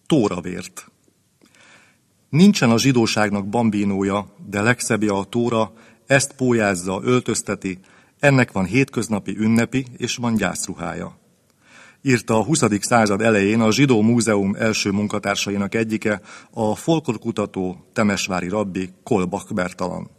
Tóravért. Nincsen a zsidóságnak bambínója, de legszebbje a tóra, ezt pólyázza, öltözteti, ennek van hétköznapi ünnepi és van gyászruhája. Írta a 20. század elején a Zsidó Múzeum első munkatársainak egyike, a folklorkutató temesvári rabbi Kolbach Bertalan.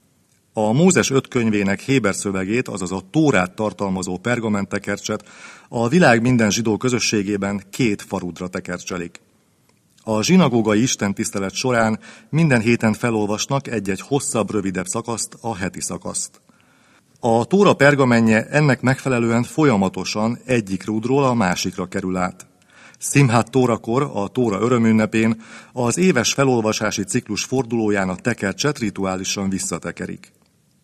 A Mózes 5 könyvének héber szövegét, azaz a Tórát tartalmazó pergamentekercset a világ minden zsidó közösségében 2 farudra tekercselik. A zsinagógai istentisztelet során minden héten felolvasnak egy-egy hosszabb, rövidebb szakaszt, a heti szakaszt. A Tóra pergamenje ennek megfelelően folyamatosan egyik rúdról a másikra kerül át. Szimhát Tórakor, a Tóra örömünnepén az éves felolvasási ciklus fordulóján a tekercset rituálisan visszatekerik.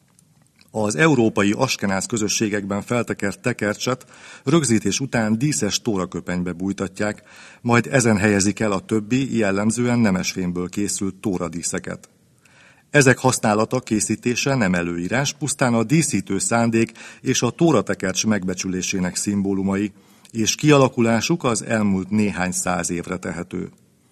Az európai askenáz közösségekben feltekert tekercset rögzítés után díszes tóraköpenybe bújtatják, majd ezen helyezik el a többi, jellemzően nemesfémből készült tóradíszeket. Ezek használata, készítése nem előírás, pusztán a díszítő szándék és a tóratekercs megbecsülésének szimbólumai, és kialakulásuk az elmúlt néhány száz évre tehető.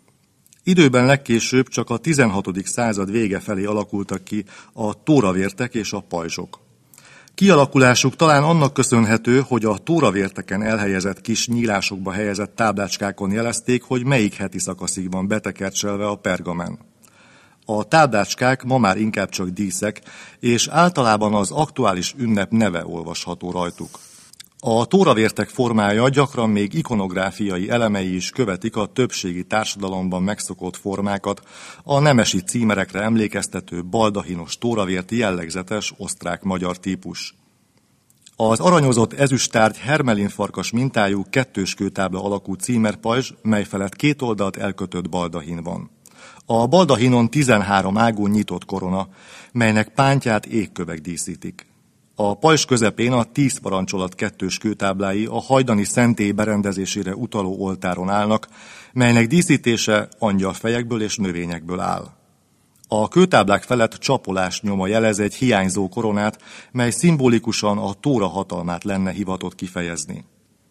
Időben legkésőbb csak a 16. század vége felé alakultak ki a tóravértek és a pajzsok. Kialakulásuk talán annak köszönhető, hogy a tóravérteken elhelyezett kis nyílásokba helyezett táblácskákon jelezték, hogy melyik heti szakaszig van betekercselve a pergamen. A táblácskák ma már inkább csak díszek, és általában az aktuális ünnep neve olvasható rajtuk. A tóravértek formája gyakran még ikonográfiai elemei is követik a többségi társadalomban megszokott formákat, a nemesi címerekre emlékeztető baldahinos tóravért jellegzetes osztrák-magyar típus. Az aranyozott ezüsttárgy hermelinfarkas mintájú 2 kőtábla alakú címerpajzs, mely felett 2 oldalt elkötött baldahin van. A baldahinon 13 ágú nyitott korona, melynek pántját égkövek díszítik. A pajzs közepén a 10 parancsolat 2 kőtáblái a hajdani szentély berendezésére utaló oltáron állnak, melynek díszítése angyalfejekből és növényekből áll. A kőtáblák felett csapolás nyoma jelez egy hiányzó koronát, mely szimbolikusan a Tóra hatalmát lenne hivatott kifejezni.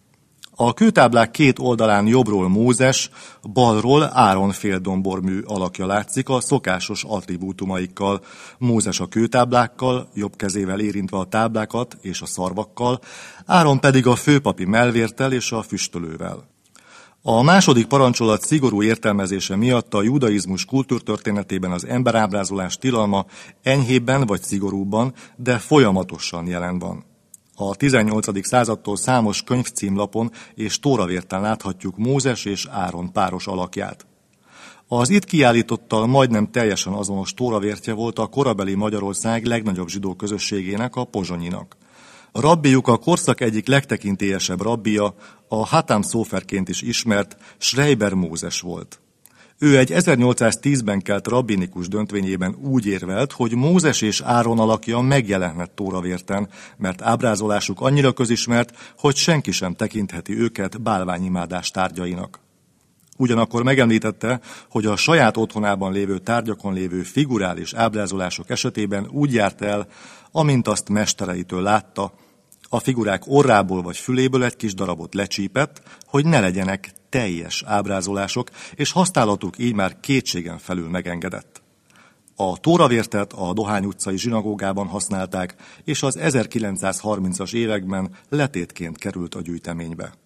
A kőtáblák 2 oldalán jobbról Mózes, balról Áron féldombormű alakja látszik a szokásos attribútumaikkal, Mózes a kőtáblákkal, jobb kezével érintve a táblákat és a szarvakkal, Áron pedig a főpapi mellvérttel és a füstölővel. A második parancsolat szigorú értelmezése miatt a judaizmus kultúrtörténetében az emberábrázolás tilalma enyhébben vagy szigorúbban, de folyamatosan jelen van. A 18. századtól számos könyvcímlapon és tóravérten láthatjuk Mózes és Áron páros alakját. Az itt kiállítottal majdnem teljesen azonos tóravértje volt a korabeli Magyarország legnagyobb zsidó közösségének, a pozsonyinak. A rabbijuk a korszak egyik legtekintélyesebb rabbija, a Hatam Szóferként is ismert Schreiber Mózes volt. Ő egy 1810-ben kelt rabbinikus döntvényében úgy érvelt, hogy Mózes és Áron alakja megjelenhet tóravérten, mert ábrázolásuk annyira közismert, hogy senki sem tekintheti őket bálványimádás tárgyainak. Ugyanakkor megemlítette, hogy a saját otthonában lévő tárgyakon lévő figurális ábrázolások esetében úgy járt el, amint azt mestereitől látta, a figurák orrából vagy füléből egy kis darabot lecsípett, hogy ne legyenek teljes ábrázolások, és használatuk így már kétségen felül megengedett. A tóravértet a Dohány utcai zsinagógában használták, és az 1930-as években letétként került a gyűjteménybe.